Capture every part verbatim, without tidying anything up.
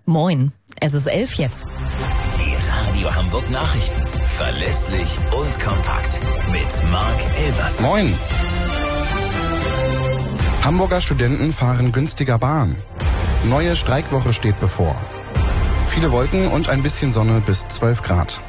Moin, es ist elf jetzt. Die Radio Hamburg Nachrichten. Verlässlich und kompakt. Mit Marc Elvers. Moin. Hamburger Studenten fahren günstiger Bahn. Neue Streikwoche steht bevor. Viele Wolken und ein bisschen Sonne bis zwölf Grad.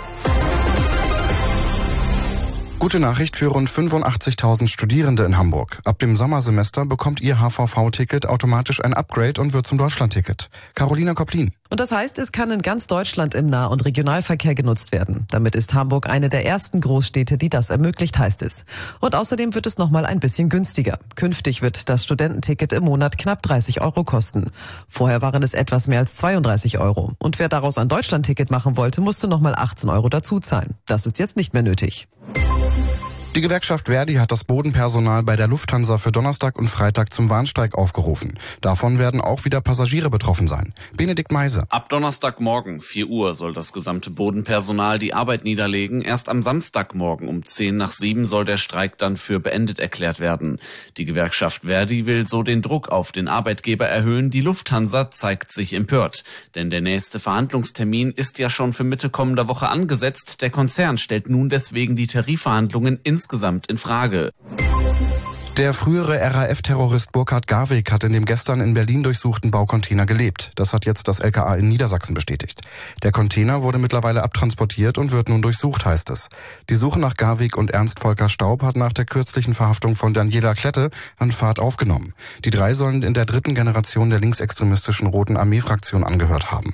Gute Nachricht für rund fünfundachtzigtausend Studierende in Hamburg. Ab dem Sommersemester bekommt ihr H V V-Ticket automatisch ein Upgrade und wird zum Deutschlandticket. Carolina Koplin. Und das heißt, es kann in ganz Deutschland im Nah- und Regionalverkehr genutzt werden. Damit ist Hamburg eine der ersten Großstädte, die das ermöglicht, heißt es. Und außerdem wird es nochmal ein bisschen günstiger. Künftig wird das Studententicket im Monat knapp dreißig Euro kosten. Vorher waren es etwas mehr als zweiunddreißig Euro. Und wer daraus ein Deutschlandticket machen wollte, musste nochmal achtzehn Euro dazu zahlen. Das ist jetzt nicht mehr nötig. Die Gewerkschaft Verdi hat das Bodenpersonal bei der Lufthansa für Donnerstag und Freitag zum Warnstreik aufgerufen. Davon werden auch wieder Passagiere betroffen sein. Benedikt Meise. Ab Donnerstagmorgen vier Uhr soll das gesamte Bodenpersonal die Arbeit niederlegen. Erst am Samstagmorgen um zehn nach sieben soll der Streik dann für beendet erklärt werden. Die Gewerkschaft Verdi will so den Druck auf den Arbeitgeber erhöhen. Die Lufthansa zeigt sich empört. Denn der nächste Verhandlungstermin ist ja schon für Mitte kommender Woche angesetzt. Der Konzern stellt nun deswegen die Tarifverhandlungen in insgesamt in Frage. Der frühere R A F-Terrorist Burkhard Garwig hat in dem gestern in Berlin durchsuchten Baucontainer gelebt. Das hat jetzt das L K A in Niedersachsen bestätigt. Der Container wurde mittlerweile abtransportiert und wird nun durchsucht, heißt es. Die Suche nach Garwig und Ernst Volker Staub hat nach der kürzlichen Verhaftung von Daniela Klette an Fahrt aufgenommen. Die drei sollen in der dritten Generation der linksextremistischen Roten Armee-Fraktion angehört haben.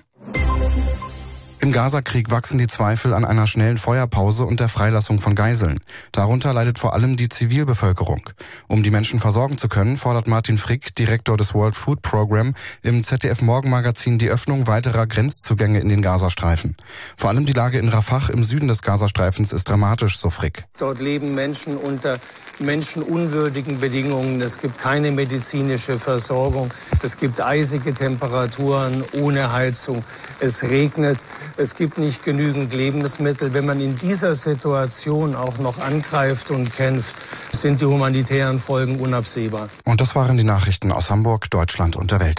Im Gazakrieg wachsen die Zweifel an einer schnellen Feuerpause und der Freilassung von Geiseln. Darunter leidet vor allem die Zivilbevölkerung. Um die Menschen versorgen zu können, fordert Martin Frick, Direktor des World Food Program, im Z D F-Morgenmagazin die Öffnung weiterer Grenzzugänge in den Gazastreifen. Vor allem die Lage in Rafah im Süden des Gazastreifens ist dramatisch, so Frick. Dort leben Menschen unter menschenunwürdigen Bedingungen. Es gibt keine medizinische Versorgung. Es gibt eisige Temperaturen ohne Heizung. Es regnet. Es gibt nicht genügend Lebensmittel. Wenn man in dieser Situation auch noch angreift und kämpft, sind die humanitären Folgen unabsehbar. Und das waren die Nachrichten aus Hamburg, Deutschland und der Welt.